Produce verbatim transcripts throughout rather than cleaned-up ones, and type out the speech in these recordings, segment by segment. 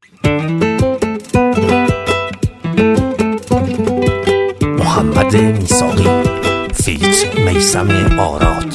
محمد میثاقی فیت میثم آراد.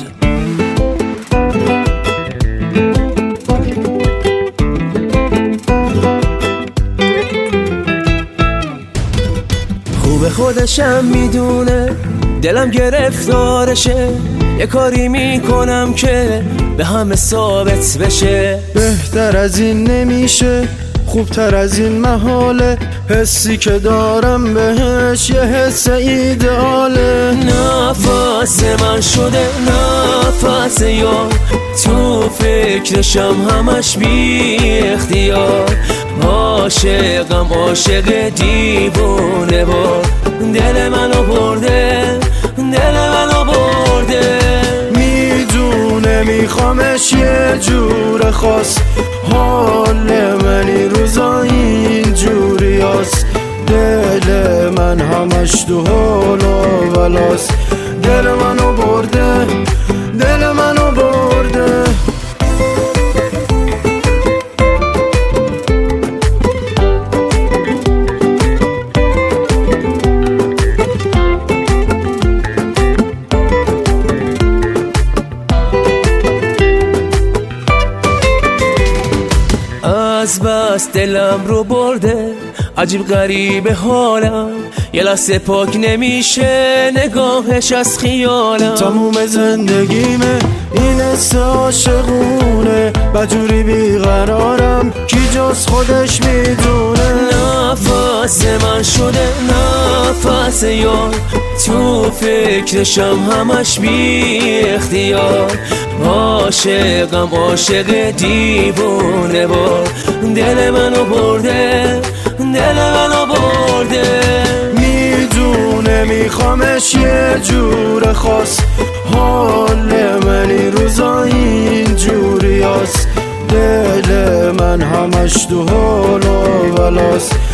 خوب خودشم میدونه دلم گرفتارشه، یه کاری میکنم که به همه ثابت بشه. بهتر از این نمیشه، خوبتر از این محاله، حسی که دارم بهش یه حس ایدئاله. نفس من شده نفس یار، تو فکرشم همش بی اختیار. عاشقم عاشق دیوونه بار، دل منو برده دل منو برده. میدونه میخوامش یه جور خاص، حال من این روزا این جوری هست. دل من همش تو حال و ولاس، دل منو برده دل منو برده. از بس دلم رو برده عجیب غریب حالم، یه لحظه پاک نمیشه نگاهش از خیالم. تموم زندگیمه این حس عاشقونه، بجوری بیقرارم کی جز خودش میدونه. نفس من شده نفس یار، تو فکرشم همش بی اختیار. عاشقم عاشق دیوونه بار، دل منو برده دل منو برده. میدونه میخوامش یه جور خاص، حال من این روزا این جوری هست. دل من همش تو حال و ولاس،